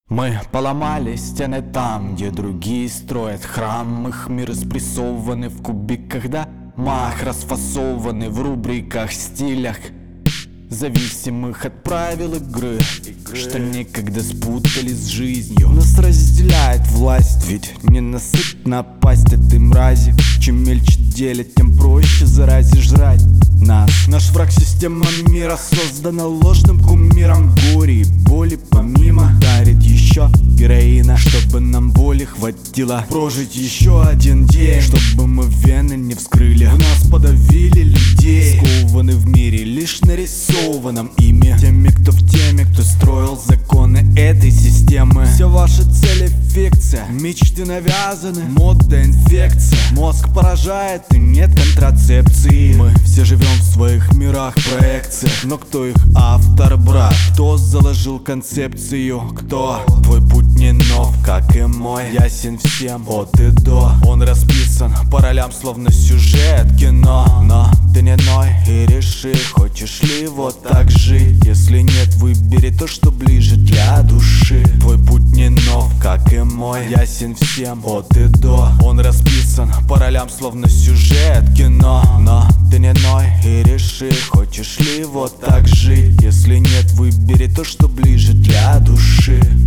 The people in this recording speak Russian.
Мы поломали стены там, где другие строят храм. Их миры спрессованы в кубиках домах, расфасованы в рубриках, стилях, зависимых от правил игры, что некогда спутались с жизнью. Нас разделяет власть, ведь ненасытна пасть этой мрази. Чем мельче делят, тем проще заразе жрать нас. Наш враг — система мира, создана ложным кумиром. Горе и боли помимо дарит еще героина, чтобы нам боли хватило прожить еще один день, чтобы мы вены не вскрыли. В нас подавили людей, скованы в мире лишь нарисованном ими теми, кто в теме, кто строил законы этой системы. Все ваши цели — фикция, мечты навязаны, мода — инфекция. Мозг поражает и нет контрацепции. Мы все живем в своих мирах, проекциях, но кто их автор, брат? Кто заложил концепцию? Кто? Твой путь не нов, как и мой, ясен всем от и до. Он расписан по ролям, словно сюжет кино. Но ты не ной и реши, хочешь ли вот так жить. Если нет, выбери то, что ближе для души. Твой путь не нов, как и мой, ясен всем от и до. Он расписан по ролям, словно сюжет кино. Но ты не ной и реши, хочешь ли вот так жить. Если нет, выбери то, что ближе для души.